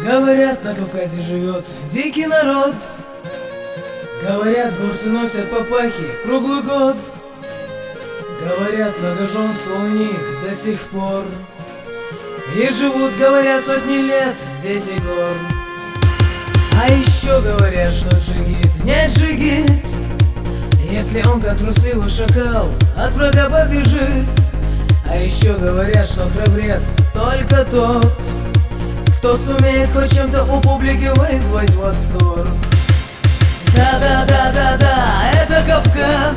Говорят, на Кавказе живет дикий народ. Говорят, горцы носят папахи круглый год. Говорят, многоженство у них до сих пор. И живут, говорят, сотни лет дети гор. А еще говорят, что джигит не джигит, если он, как трусливый шакал, от врага побежит. А еще говорят, что храбрец только тот, кто сумеет хоть чем-то у публики вызвать восторг. Да-да-да-да-да, это Кавказ.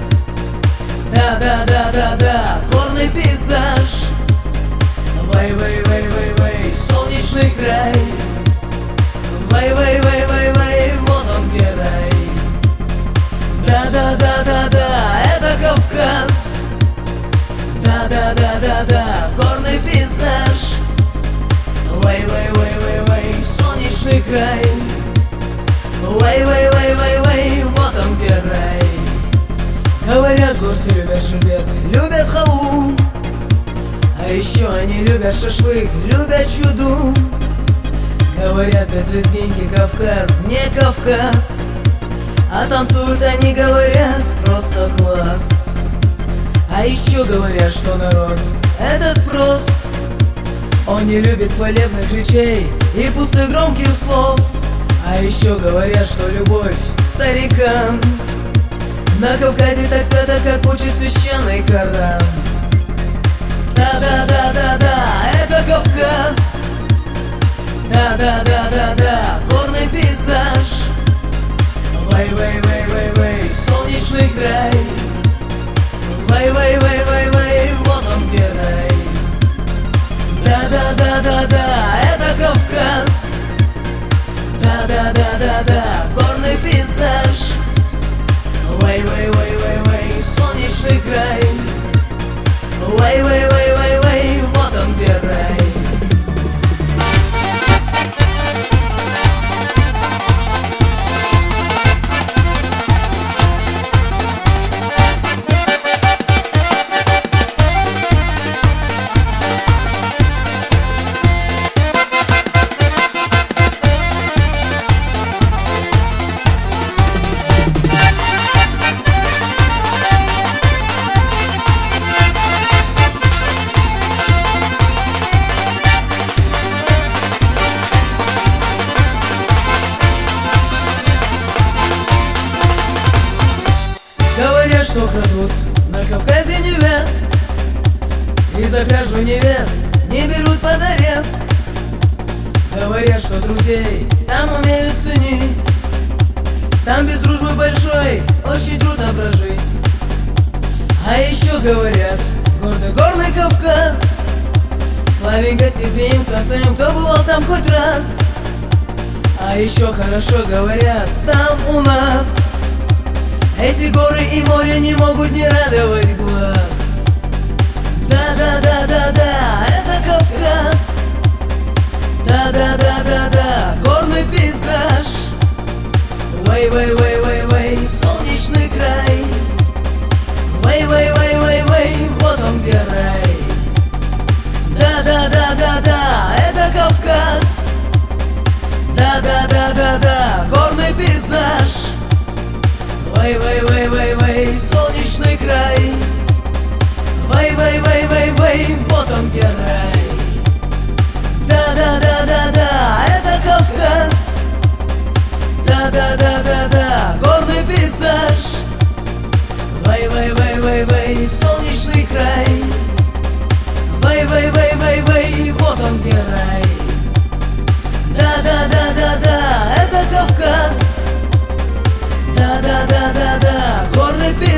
Да-да-да-да-да, горный пейзаж. Вай-вай-вай-вай-вай, солнечный край. Вай-вай-вай-вай-вай, вот он где рай. Да-да-да-да-да, это Кавказ. Да-да-да-да-да, горный пейзаж. Вай-вай-вай-вай-вай, солнечный край. Вай-вай-вай-вай-вай, вот он где рай. Говорят, горцы любят шербет, любят халву. А еще они любят шашлык, любят чуду. Говорят, без лезгинки Кавказ не Кавказ. А танцуют они, говорят, просто класс. А еще говорят, что народ этот прост. Он не любит хвалебных речей и пустых громких слов. А еще говорят, что любовь к старикам на Кавказе так свято, как учит священный Коран. Да-да-да-да-да, это Кавказ. Да-да-да-да-да, горный пейзаж. Вай-вай-вай-вай-вай, солнечный край. Вай-вай-вай-вай-вай, вот он где рай. Да-да-да-да-да, это Кавказ. Да-да-да-да-да, горный пейзаж. Вай-вай-вай-вай-вай, солнечный край. Вай-вай-вай-вай-вай, вот он где рай. Говорят, что крадут на Кавказе невест, и за кражу невест не берут под арест. Говорят, что друзей там умеют ценить, там без дружбы большой очень трудно прожить. А еще говорят, горный Кавказ славен гостеприимством своим, кто бывал там хоть раз. А еще хорошо говорят там у нас, эти горы и море не могут не радовать глаз. Да-да-да-да-да, это Кавказ. Да-да-да-да-да, горный пейзаж. Вай-вай-вай-вай-вай, солнечный край. Вай-вай-вай-вай-вай, вот он где рай. Да-да-да-да-да, это Кавказ. Да-да-да-да-да, горный пейзаж. Вай-вай-вай-вай-вай, солнечный край. Вай-вай-вай-вай-вай, вот он где рай. Да-да-да-да-да, это Кавказ. Да-да-да-да-да, горный пейзаж. Вай-вай-вай-вай-вай, солнечный край. Вай-вай-вай-вай-вай, вот он где рай. Да-да-да-да-да, это Кавказ. Да-да-да-да-да, горный пейзаж.